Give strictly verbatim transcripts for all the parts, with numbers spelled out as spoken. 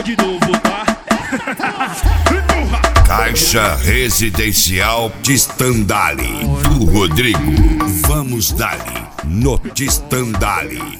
de novo, tá? Caixa Residencial Tistandali do Rodrigo. Vamos dali no Tistandali.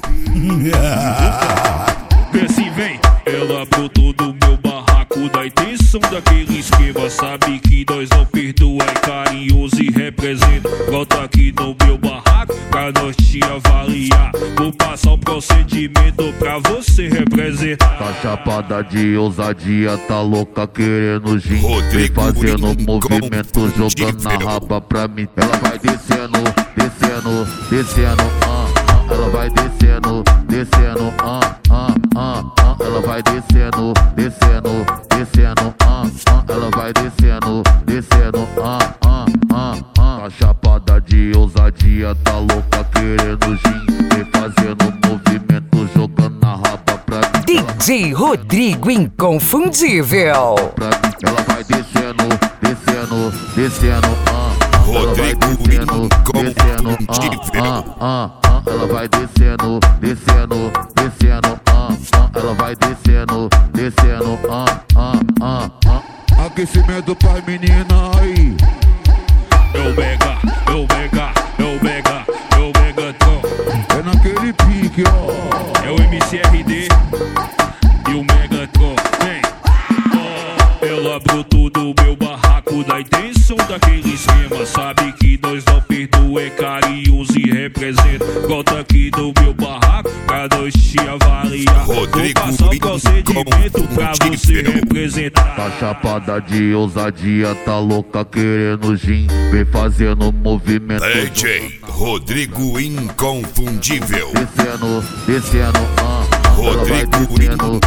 Vê se vem. Ela brotou do meu barraco da intenção daquele esquema. Sabe que nós não perdoa, é carinhoso e representa. Volta aqui no meu barraco pra nós te avaliar. Vou passar o procedimento pra você representar. Tá chapada de ousadia, tá louca querendo gin. Rodrigo Vem fazendo Rincon movimento, jogando na raba pra mim. Ela vai descendo, descendo, descendo, ah, ah. Ela vai descendo, descendo, ah, ah, ah, ah. Ela vai descendo, descendo, descendo, ah, ah. Ela vai descendo, descendo, ah, ah, ah, ah. Tá chapada de ousadia, tá louca querendo gin. Vem fazendo movimento, jogando na raba pra mim. D J Rodrigo Inconfundível. Ela vai descendo, descendo, descendo, ah. Rodrigo Inconfundível. Ah, ah, ah. Ela vai descendo, descendo, descendo, ah, ah. Ela vai descendo, descendo, ah, ah, ah, ah. Aquecimento pras meninas aí. É o Mega, é o Mega, é o Mega, é o Megatron. É naquele pique, ó. É o M C R D e o Megatron. Vem. Oh, ela brotou do meu barraco da intenção daquele esquema. Sabe que nós não perdoa, é carinhoso e representa. Volta aqui no meu barraco pra nós te avaliar. Rodrigo Vou passar o procedimento pra você representar. Tá chapada de ousadia, tá louca querendo gin. Vem fazendo movimento. D J Rodrigo Inconfundível. Descendo, descendo, ah. Rodrigo Inconfundível.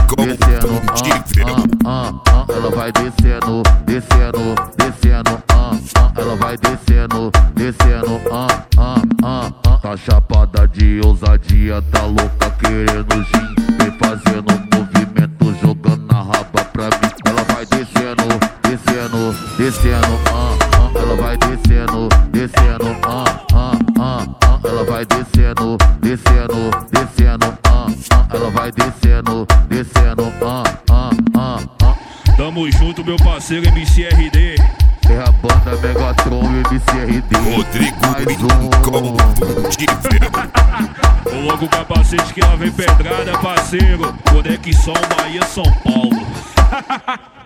Ah, ah, ah. Ela vai descendo, descendo, descendo, ah, ah. Ela vai descendo, descendo, ah, ah, ah, ah. Tá chapada de ousadia, tá louca querendo gin. Vem fazendo movimento, jogando na raba pra mim. Ela vai descendo, descendo, descendo, ah, ah. Ela vai descendo, descendo, ah, ah, ah, ah. Ela vai descendo, descendo, descendo, ah, ah. Ela vai descendo, descendo, ah, ah, ah, ah. Tamo junto, meu parceiro M C R D. É a banda Megatron e M C R D. Rodrigo Inconfundível. Coloca o capacete que lá vem pedrada, parceiro. Conexão Bahia, São Paulo.